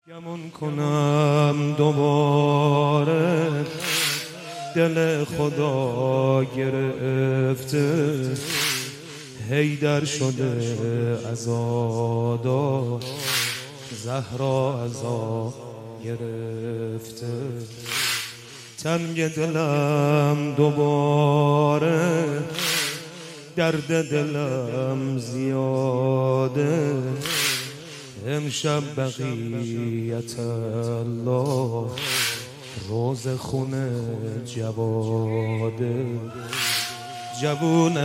گمون کنم دوباره دل خدا گرفته، حیدر شده عزادار، زهرا عزا گرفته. تنگ دلم دوباره، درد دلم زیاده، امشب بقیت الله روز خونه جواده. جوونه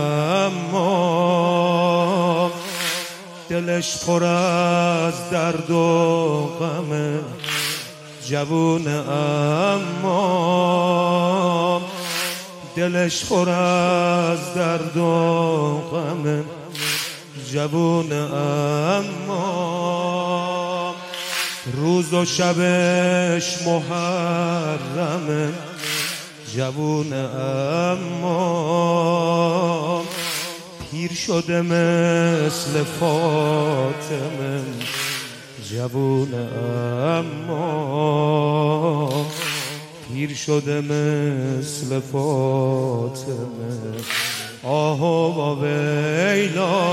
اما دلش پر از درد و غمه، جوونه اما دلش پر از درد و غمه، جوونه اما روز و شبش محرمه، جوونه اما پیر شده مثل فاطمه، جوونه اما پیر شده مثل فاطمه. آه و ویلا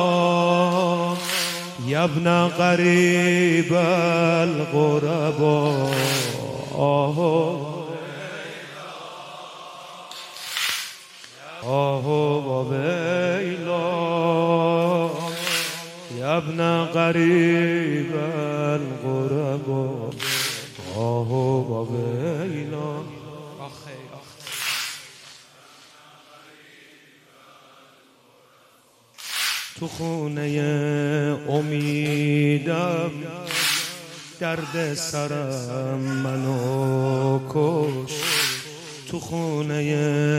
یا ابن غریب الغربا، آه و ویلا یا ابن غریب الغربا، آه و ویلا. تو خونه امیدم درد سرم منو کش، تو خونه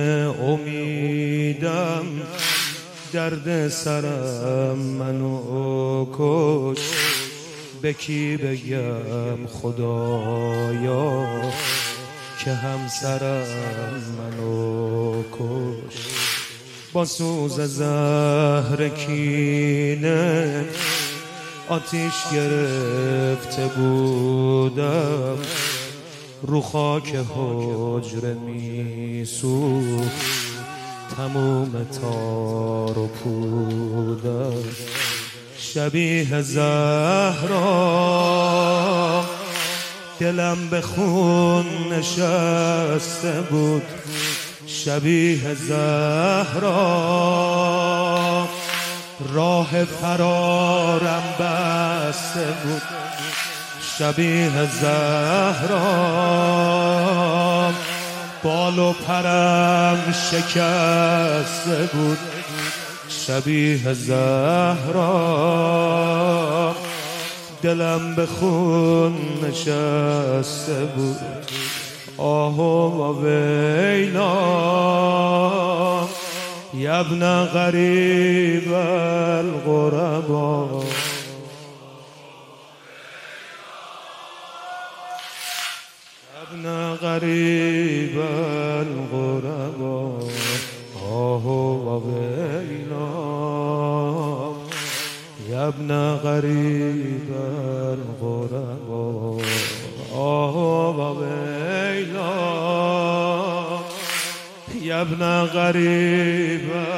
امیدم درد سرم منو کش. به کی بگم خدایا که همسرم منو کش؟ با سوز زهر کینه آتیش گرفته بودم، رو خاک حجره می سوخت تموم تار و پودم. شبیه زهرا دلم به خون نشسته بود، شبیه زهرا راه فرارم بسته بود، شبیه زهرا بال و پرم شکسته بود، شبیه زهرا دلم به خون نشسته بود. آه و ویلا یا ابن غریب الغربا، ابن غریب الغربا، آه و ویلا یا ابن غریب الغربا، آه و ویلا یا ابن غریب